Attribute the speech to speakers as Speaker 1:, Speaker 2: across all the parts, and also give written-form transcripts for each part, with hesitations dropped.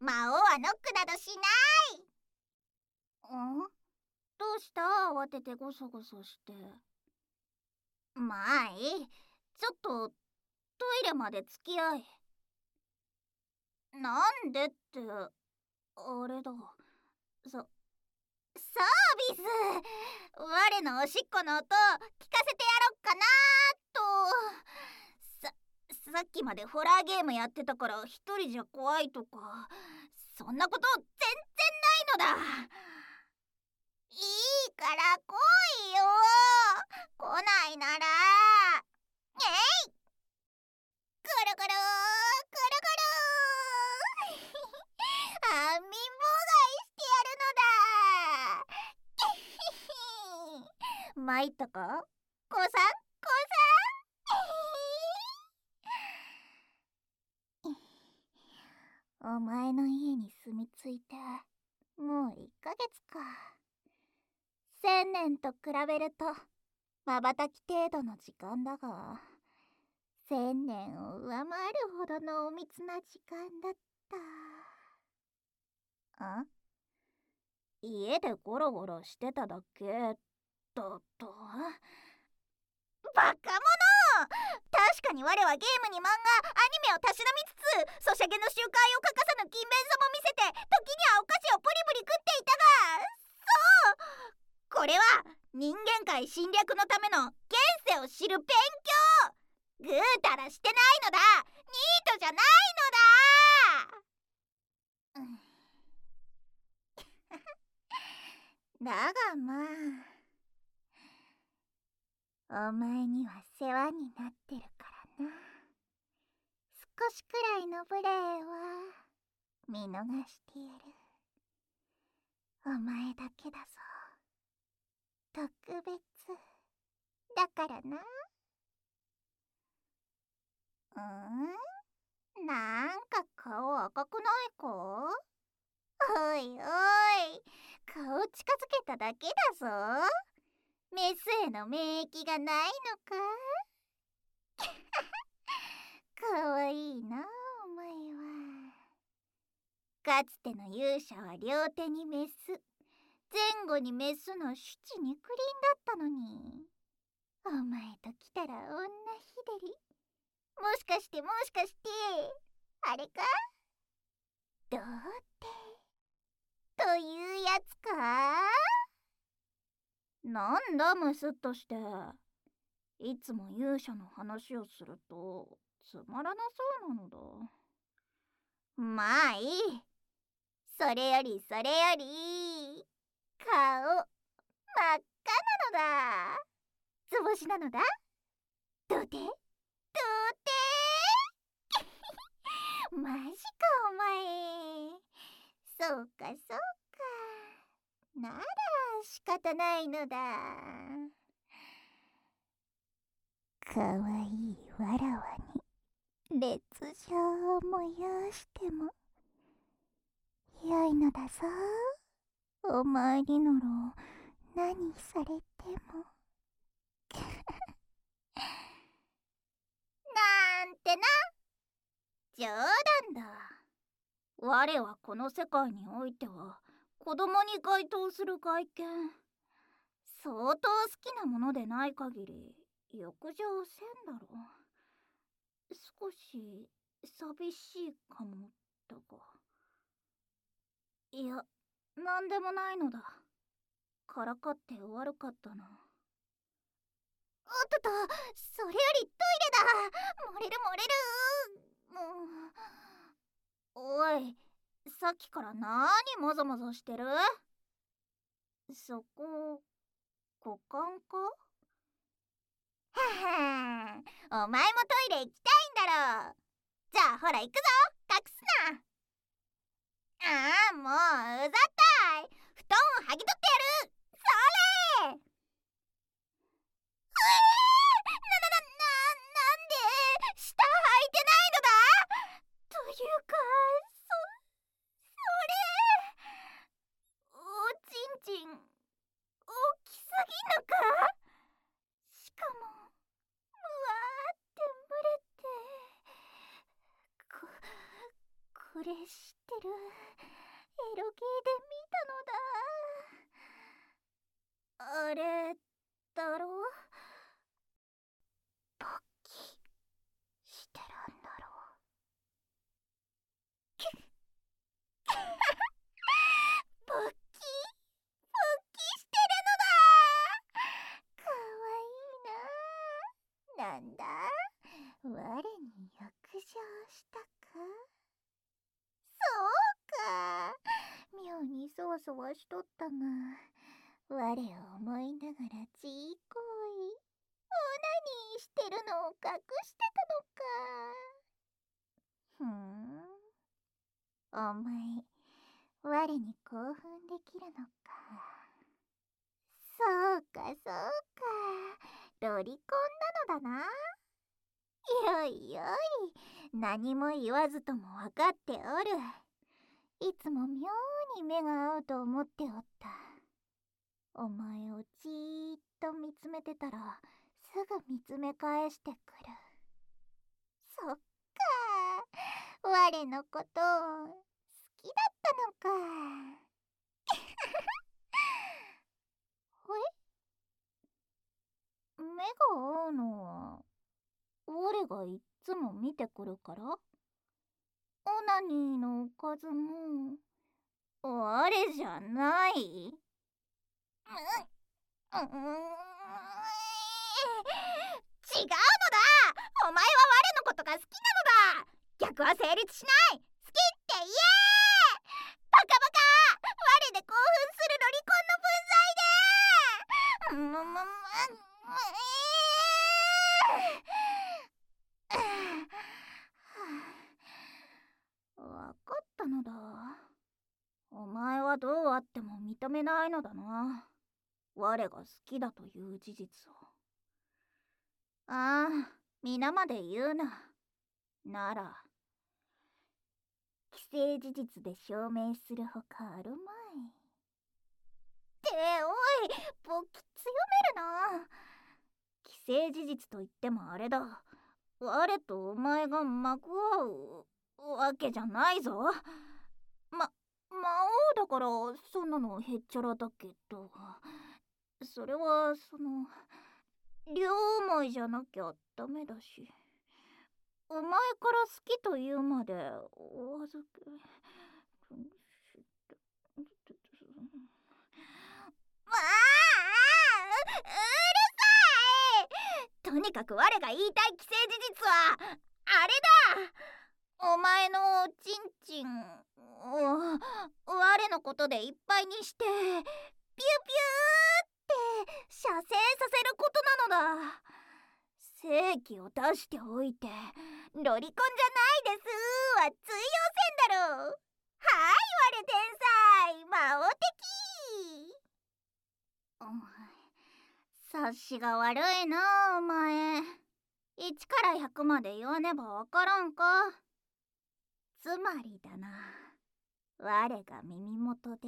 Speaker 1: 魔王はノックなどしない。どうした？慌ててゴソゴソして。まあいい。ちょっとトイレまで付き合い。なんでって、あれだ。サービス。我のおしっこの音聞かせてやろっかなと。さっきまでホラーゲームやってたから一人じゃ怖いとかそんなこと全然ないのだ。いいから来いよ。来ないならえい、ぐるぐるぐるぐる安眠妨害してやるのだ。参ったか子さん、お前の家に住み着いてもう1ヶ月か。1000年と比べると瞬き程度の時間だが、1000年を上回るほどのお密な時間だった。家でゴロゴロしてただけだと？バカ者！確かに我はゲームに漫画、アニメをたしなみつつ、ソシャゲの集会を欠かさぬ勤勉さも見せて、時にはお菓子をプリプリ食っていたが、そうこれは人間界侵略のための現世を知る勉強。ぐうたらしてないのだ。ニートじゃないのだ。だがまあ、お前には世話になってるからな。少しくらいの無礼は見逃してやる。お前だけだぞ。特別だからな。なんか顔赤くないか？おいおい、顔近づけただけだぞ。メスへの免疫がないのか？かわいいなお前は。かつての勇者は両手にメス、前後にメスの七肉林だったのに、お前と来たら女日照り。もしかしてあれか？どうってというやつか？なんだムスッとして。いつも勇者の話をするとつまらなそうなのだ。まあいい。それより顔真っ赤なのだ。図星なのだ。どうてマジかお前。そうかなら仕方ないのだ。かわいいわらわに烈状を催してもよいのだぞ。お前になら何されてもなんてな。冗談だ。我はこの世界においては子供に該当する外見。相当好きなものでない限り浴場せんだろ。少し寂しいかもだが。いや、なんでもないのだ。からかって悪かったな。おっとっと、それよりトイレだ。漏れる。おい、さっきからなにもぞもぞしてる？そこ、股間か？ははお前もトイレ行きたいんだろう。じゃあほら行くぞ。隠すな。もううざったい。布団を剥ぎ取ってやる。それ。なんで下履いてないのだ。というかそれおちんちん大きすぎぬか？しかもむわーって蒸れてこそれ知ってる。エロゲーで見たのだ。あれだろ。勃起してるんだろ。勃起してるのだ。かわいいな。なんだ、我に浴場したか。そうか、妙にそわそわしとったが、我を思いながらちいこいオナニーしてるのを隠してたのか。お前、我に興奮できるのか。そうかそうか、ロリコンなのだな。よいよい、何も言わずとも分かっておる。いつも妙に目が合うと思っておった。お前をじーっと見つめてたらすぐ見つめ返してくる。そっか、我のこと好きだったのか。目が合うのは我がいっつも見てくるから？オナニーのおかずも我じゃない？違うのだ。お前は我のことが好きなのだ。逆は成立しない。好きって言え。バカバカ、我で興奮するロリコンの分際で。わかったのだ。お前はどうあっても認めないのだな、我が好きだという事実を。ああ、皆まで言うな。なら既成事実で証明するほかあるまい。っておい、勃起強めるな。既成事実と言ってもあれだ。我とお前がまく合うわけじゃないぞ。魔王だからそんなのへっちゃらだけど、それは両思いじゃなきゃダメだし、お前から好きと言うまでお預け。ああ、うるさい。とにかく我が言いたい既成事実はあれだ。お前のチンチンを我のことでいっぱいにしてピューピューって射精させることなのだ。正規を出しておいてロリコンじゃないですは通用せんだろう。はい、我天才魔王的。察しが悪いな、お前。1から100まで言わねばわからんか。つまりだな、我が耳元で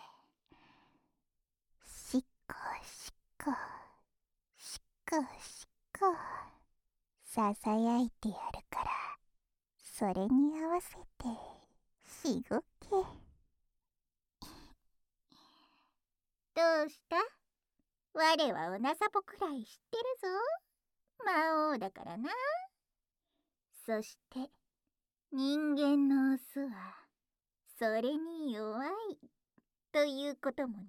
Speaker 1: しっこしっこしっこしっこささやいてやるから、それに合わせてしごけ。どうした？我はおなさぽくらい知ってるぞ。魔王だからな。そして人間のオスはそれに弱いということもな。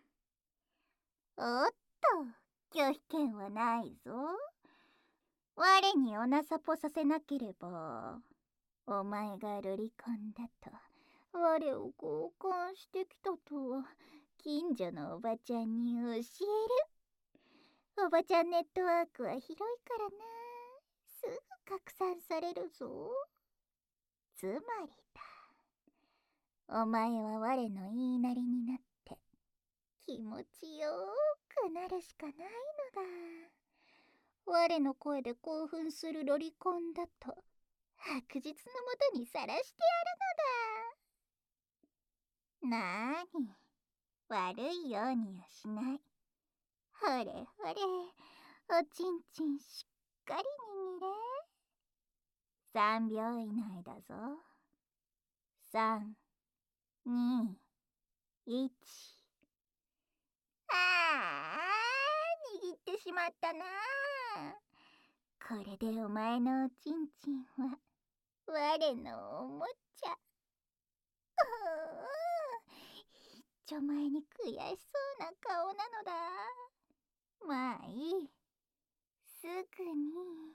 Speaker 1: おっと、拒否権はないぞ。我におなさぽさせなければ、お前がロリコンだと我を交換してきたとは近所のおばちゃんに教える。おばちゃんネットワークは広いからな。すぐ拡散されるぞ。つまりだ、お前は我の言いなりになって気持ちよくなるしかないのだ。我の声で興奮するロリコンだと白日のもとにさらしてやるのだ。なーに、悪いようにはしない。ほれほれ、おちんちんしっかり握れ。3秒以内だぞ。 3、2、1。握ってしまったな。これでお前のおちんちんは我のおもちゃ。一丁前に悔しそうな顔なのだ。まあいい。すぐに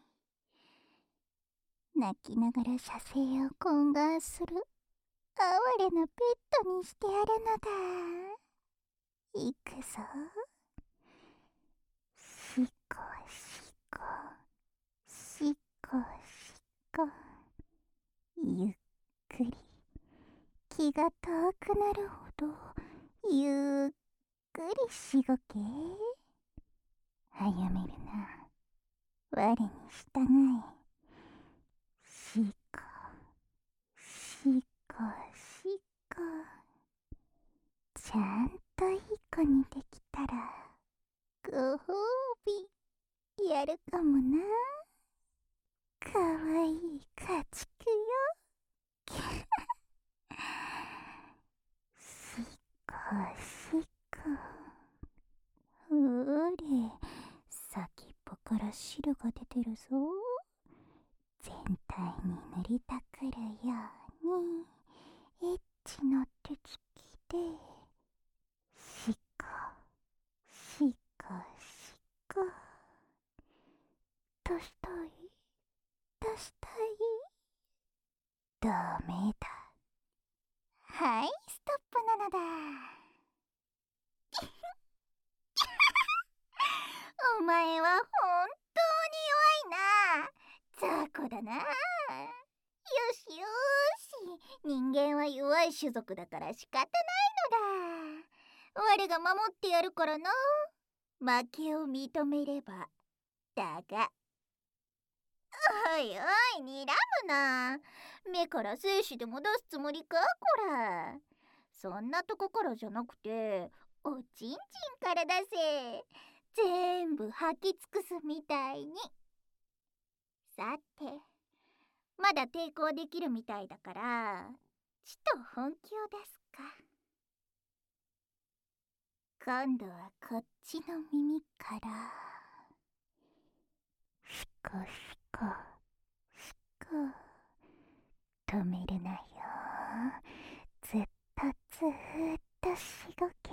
Speaker 1: 泣きながら射精を懇願する哀れなペットにしてやるのだ。いくぞ。しこしこしこしこ。ゆっくり気が遠くなるほどゆっくりしごけ。早めるな。我に従え。しこしこしこ。ちゃんといい子にできたらご褒美やるかもな。かわいい家畜よ。しこしこ。ほれ、先っぽから汁が出てるぞ。全体に塗りたくるようにエッチな手つきでしこしこしこ。どうしたい？どうしたい？ダメだ。はい、ストップなのだ。お前は本当に弱いな。雑魚だな。よしよし、人間は弱い種族だから仕方ないのだ。我が守ってやるからな。負けを認めれば。だが、おいおい、睨むな。目から精子でも出すつもりか、こら。そんなとこからじゃなくて、おちんちんから出せ。全部吐き尽くすみたいに。さて、まだ抵抗できるみたいだから、ちと本気を出すか。今度はこっちの耳から。しこしこしこ。止めるなよ。ずっとずーっとしごけ。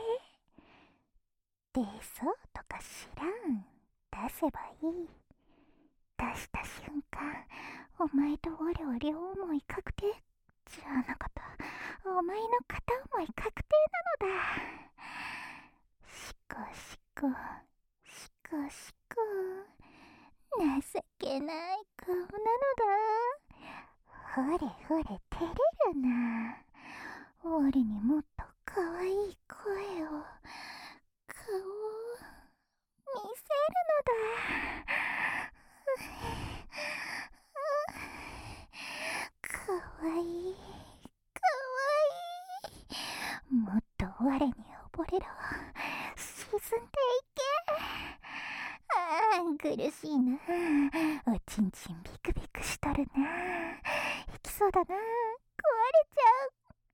Speaker 1: 出そうとか知らん。出せばいい。出した瞬間、お前と我は両思い確定じゃなかった。お前の片思い確定なのだ。しこしこしこしこ。情けない顔なのだ。ほれほれ照れるな。我にもっと可愛い声を、顔を見せるのだ。かわいいかわいい。もっと我に溺れろ。沈んでいけ。苦しいな。おちんちんビクビクしとるな。いきそうだな。壊れちゃう。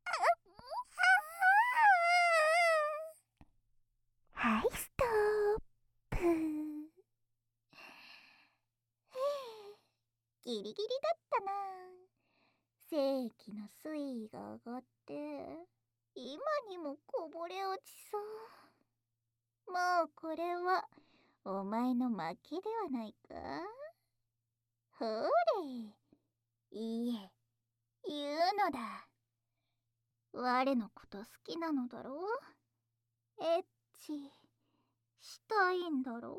Speaker 1: はい、ストップ。ギリギリだったな。精液の水位が上がって今にもこぼれ落ちそう。もうこれはお前の負けではないか。ほれ、いいえ、言うのだ。我のこと好きなのだろう。エッチしたいんだろう。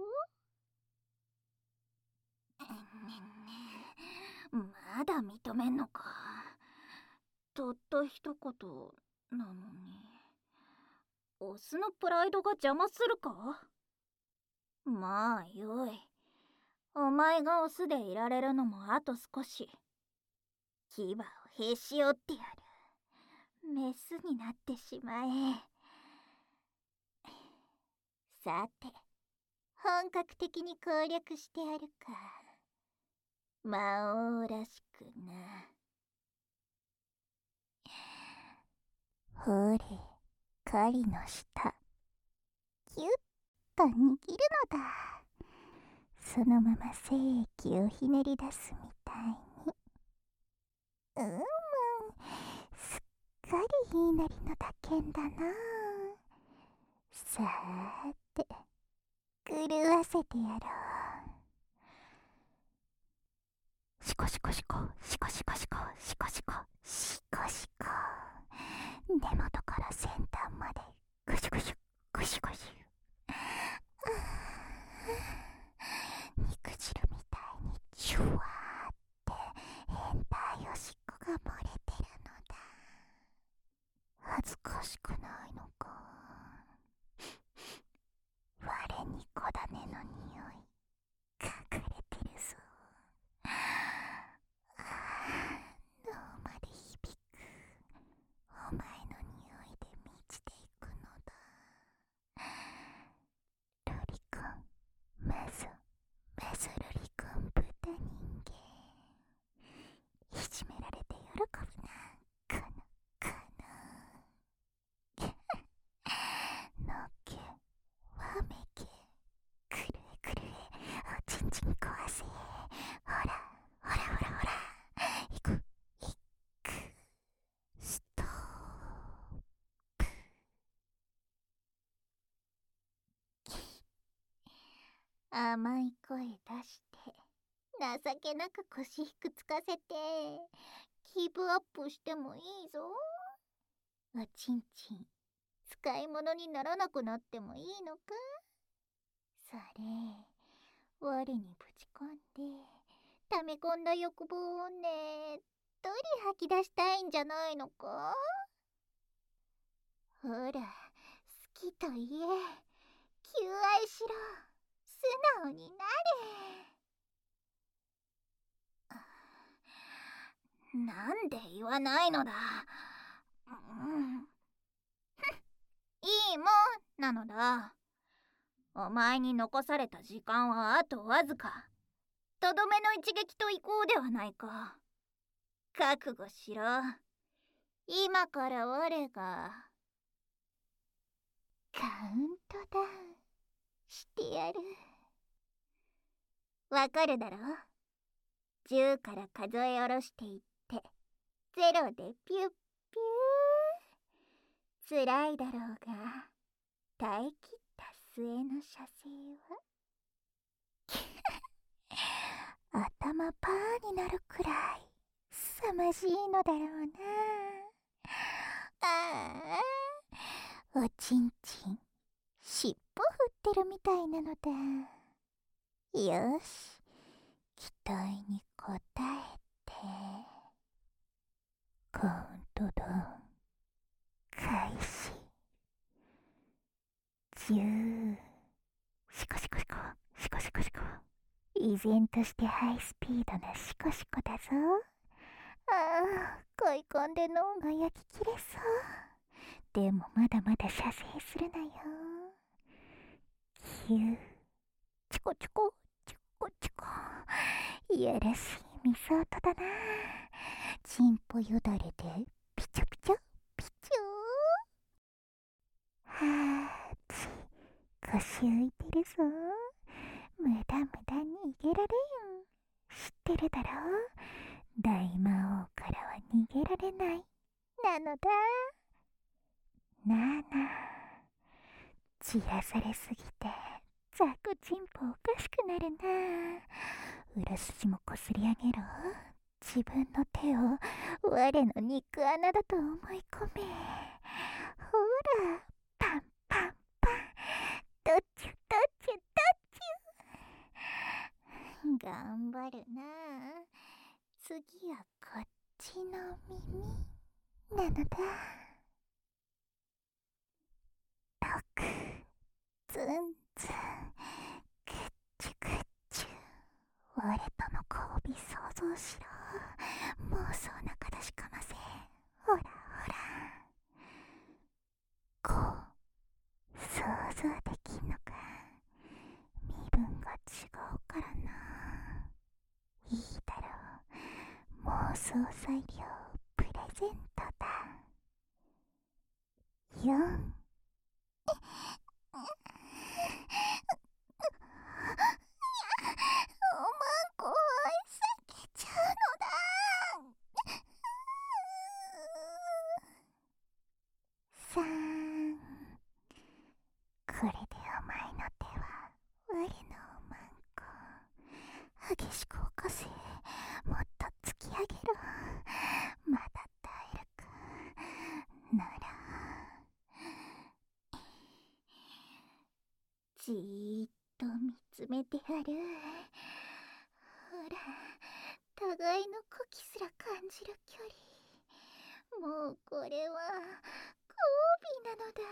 Speaker 1: まだ認めんのか。たった一言なのに。オスのプライドが邪魔するか。まあよい。お前がオスでいられるのもあと少し。牙をへし折ってやる。メスになってしまえ。さて、本格的に攻略してやるか。魔王らしくな。 ほれ、狩りの下、キュッと握るのだ。そのまま精液をひねり出すみたいに。すっかりいいなりの打剣だな。さーて、狂わせてやろう。シコシコシコ、シコシコシコ、シコシコ、シコシコ。根元から先端まで、グシュグシュ、グシュグシュ。肉汁みたいにジュワーって変態おしっこが漏れてるのだ。恥ずかしくないのか。我にこだねの匂い隠れてるぞ。脳まで響くお前の匂いで満ちていくのだ。ロリコン、まずロリコン豚人間。いじめられて喜ぶな、かなかな。のけ、わめけ、くるえくるえ、おちんちん壊せ。ほら、ほらほらほら。いく、いく、ストップ。甘い声出して情けなく腰ひくつかせてギブアップしてもいいぞ。おちんちん使い物にならなくなってもいいのか。それ我にぶち込んで溜め込んだ欲望をねっとり吐き出したいんじゃないのか。ほら、好きと言え、求愛しろ、素直になれ。なんで言わないのだ。いいもんなのだ。お前に残された時間はあとわずか。とどめの一撃と行こうではないか。覚悟しろ。今から我がカウントダウンしてやる。わかるだろ。10から数え下ろしていって0でピュッピュー。辛いだろうが耐え切った末の射精は頭パーになるくらい凄まじいのだろうな。ああ、おちんちん尻尾振ってるみたいなのだ。よし、期待に応えてカウントダウン開始。10。シコシコシコ、シコシコシコ。依然としてハイスピードなシコシコだぞ。ああ、恋込んで脳が焼き切れそう。でもまだまだ射精するなよ。9。チコチコ、チコチコ。いやらしいみそ音だな。チンポよだれでピチャピチャ、ピチュー。はーち、腰浮いてるぞ。無駄無駄に逃げられん。知ってるだろ。大魔王からは逃げられないなのだ。なあなあ、散らされすぎてザコチンポおかしくなるな。裏筋もこすり上げろ。自分の手を我の肉穴だと思い込め。ほら、パンパンパン、どっちゅどっちゅどっちゅ。頑張るな。次はこっちの耳なのだ。6。ズンズン、グッチュグッチュ。我との交尾想像しろ。妄想なか確かませ。ほらほら。こう、想像できんのか。身分が違うからな。いいだろう。妄想材料プレゼントだ。 よん。おまんこは避けちゃうのだ。3。これでお前の手は我のおまんこ。激しく起こせ。もっと突き上げろ。まだ耐えるかなら。じーっと見つめてやる。ほら、互いの呼気すら感じる距離。もうこれは交尾なのだ。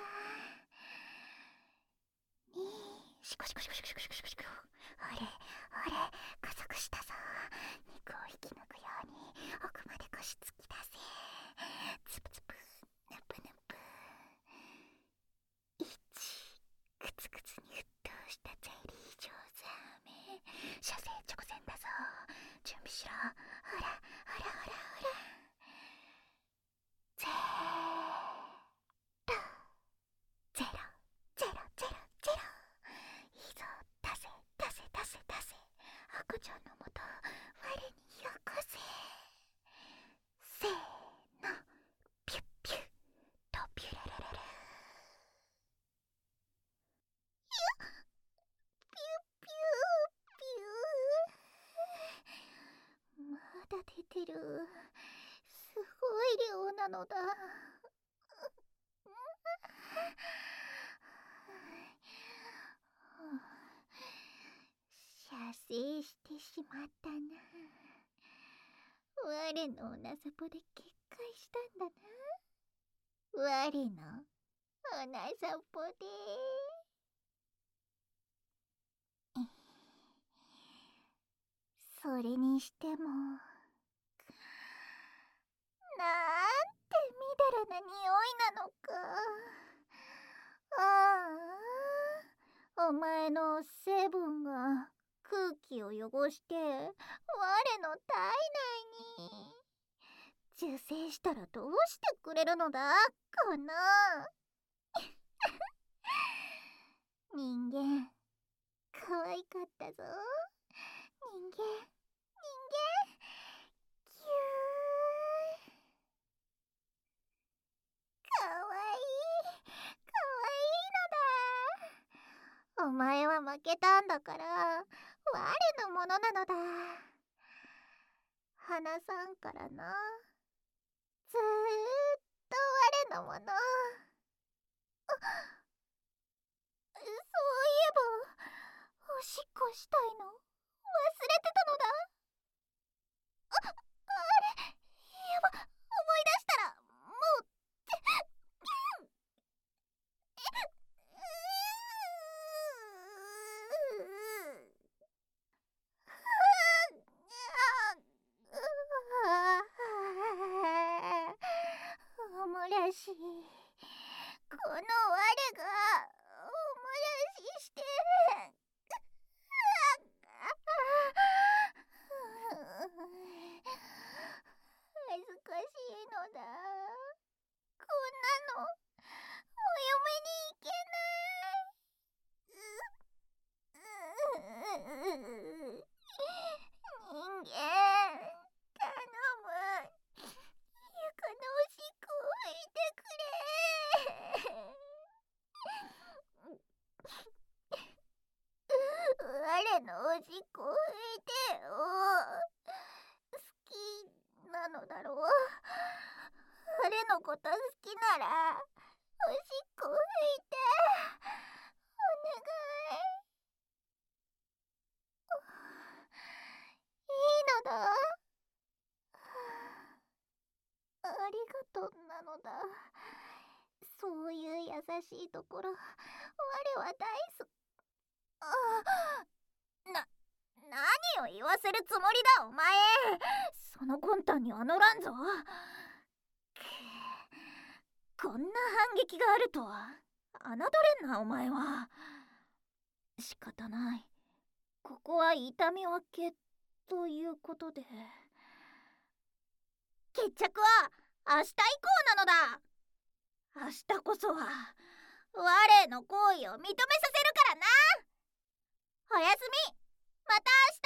Speaker 1: シコシコシコシコシコシコシコシコ。ほれほれ、加速したぞ。肉を引き抜くように奥まで腰突き出せ。つぷつぷ、ぬぷぬぷ。1、グツグツに沸騰したゼリー状ザーメ。射精直前だぞ。準備しろ。ほらほらほらほら。ゼロゼロゼロゼロゼロ。いいぞ、出せ出せ出せ出せ。赤ちゃんのもと我によこせ。せーの、ピュッピュッとピュララララ。ピュッピューピュー。まだ出てる。すごい量なのだ。射精してしまったな。我のおなさぽで決壊したんだな。我のおなさぽで。それにしても、なんてみだらな匂いなのか。ああ、お前の成分が空気を汚して我の体内に。受精したらどうしてくれるのだかな。人間可愛かったぞ。人間キュー。かわいいかわいいのだ。お前は負けたんだから我のものなのだ。離さんからな。ずーっと我のもの。そういえばおしっこしたいの忘れてたのだ。あれ、やば、思い出したらもうおもらし、この我がおもらしして恥ずかしいのだ。こんなのお嫁に行けない。人間頼む。床のおしっこを拭いてくれ。我のおしっこを拭いてよ。好きなのだろう。我のこと好きならおしっこを拭いてお願い。いいのだ。ありがとうなのだ。そういう優しいところ我は大好き。何を言わせるつもりだお前。その魂胆には乗らんぞ。こんな反撃があるとは侮れんなお前は。仕方ない。ここは痛み分けということで。決着は明日以降なのだ。 明日こそは我の行為を認めさせるからな。おやすみ。また明日。